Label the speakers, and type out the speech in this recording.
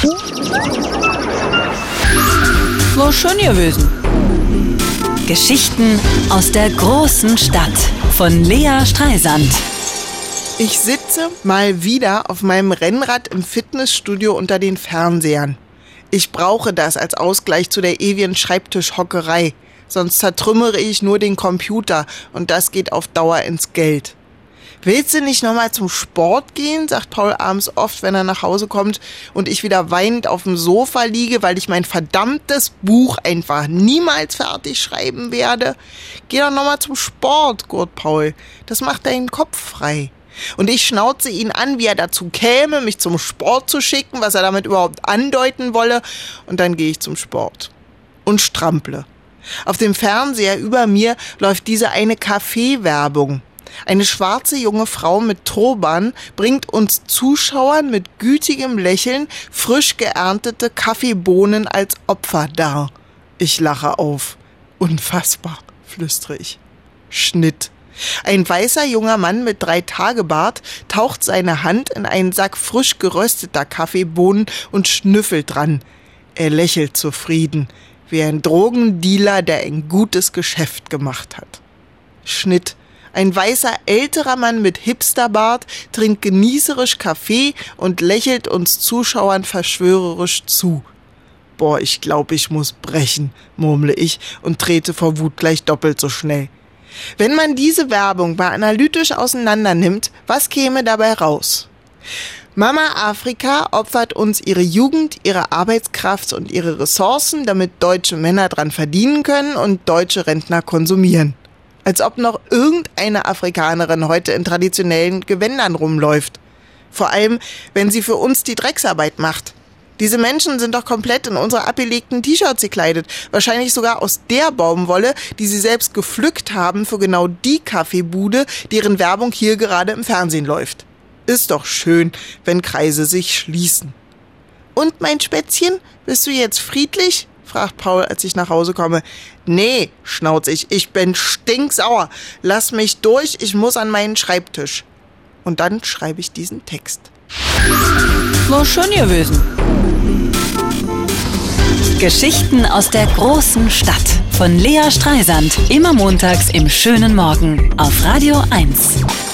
Speaker 1: War schön gewesen. Geschichten aus der großen Stadt von Lea Streisand.
Speaker 2: Ich sitze mal wieder auf meinem Rennrad im Fitnessstudio unter den Fernsehern. Ich brauche das als Ausgleich zu der ewigen Schreibtischhockerei. Sonst zertrümmere ich nur den Computer und das geht auf Dauer ins Geld. Willst du nicht nochmal zum Sport gehen, sagt Paul abends oft, wenn er nach Hause kommt und ich wieder weinend auf dem Sofa liege, weil ich mein verdammtes Buch einfach niemals fertig schreiben werde. Geh doch nochmal zum Sport, gurt Paul. Das macht deinen Kopf frei. Und ich schnauze ihn an, wie er dazu käme, mich zum Sport zu schicken, was er damit überhaupt andeuten wolle. Und dann gehe ich zum Sport und strample. Auf dem Fernseher über mir läuft diese eine Kaffeewerbung. Eine schwarze junge Frau mit Turban bringt uns Zuschauern mit gütigem Lächeln frisch geerntete Kaffeebohnen als Opfer dar. Ich lache auf. Unfassbar, flüstere ich. Schnitt. Ein weißer junger Mann mit 3-Tage-Bart taucht seine Hand in einen Sack frisch gerösteter Kaffeebohnen und schnüffelt dran. Er lächelt zufrieden, wie ein Drogendealer, der ein gutes Geschäft gemacht hat. Schnitt. Ein weißer älterer Mann mit Hipsterbart trinkt genießerisch Kaffee und lächelt uns Zuschauern verschwörerisch zu. Boah, ich glaube, ich muss brechen, murmle ich und trete vor Wut gleich doppelt so schnell. Wenn man diese Werbung mal analytisch auseinander nimmt, was käme dabei raus? Mama Afrika opfert uns ihre Jugend, ihre Arbeitskraft und ihre Ressourcen, damit deutsche Männer dran verdienen können und deutsche Rentner konsumieren. Als ob noch irgendeine Afrikanerin heute in traditionellen Gewändern rumläuft. Vor allem, wenn sie für uns die Drecksarbeit macht. Diese Menschen sind doch komplett in unsere abgelegten T-Shirts gekleidet. Wahrscheinlich sogar aus der Baumwolle, die sie selbst gepflückt haben für genau die Kaffeebude, deren Werbung hier gerade im Fernsehen läuft. Ist doch schön, wenn Kreise sich schließen. Und mein Spätzchen, bist du jetzt friedlich? Fragt Paul, als ich nach Hause komme. Nee, schnauze ich bin stinksauer. Lass mich durch, ich muss an meinen Schreibtisch. Und dann schreibe ich diesen Text.
Speaker 1: War schön gewesen. Geschichten aus der großen Stadt von Lea Streisand. Immer montags im schönen Morgen auf Radio 1.